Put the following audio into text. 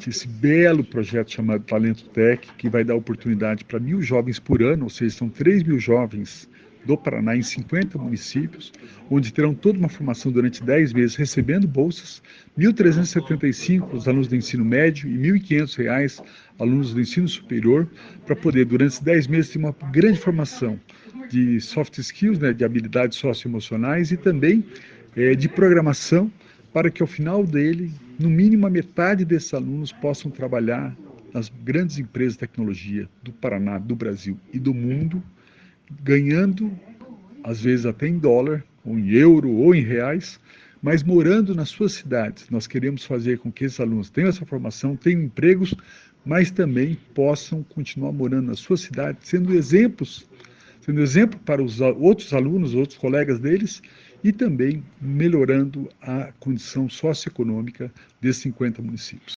adiante esse belo projeto chamado Talento Tech, que vai dar oportunidade para 1.000 jovens por ano, ou seja, são 3.000 jovens do Paraná em 50 municípios, onde terão toda uma formação durante 10 meses, recebendo bolsas, 1.375 os alunos do ensino médio e R$ 1.500 alunos do ensino superior, para poder, durante esses 10 meses, ter uma grande formação de soft skills, né, de habilidades socioemocionais e também de programação, para que ao final dele, no mínimo a metade desses alunos possam trabalhar nas grandes empresas de tecnologia do Paraná, do Brasil e do mundo, ganhando, às vezes até em dólar, ou em euro, ou em reais, mas morando nas suas cidades. Nós queremos fazer com que esses alunos tenham essa formação, tenham empregos, mas também possam continuar morando nas suas cidades, sendo exemplo para os outros alunos, outros colegas deles, e também melhorando a condição socioeconômica desses 50 municípios.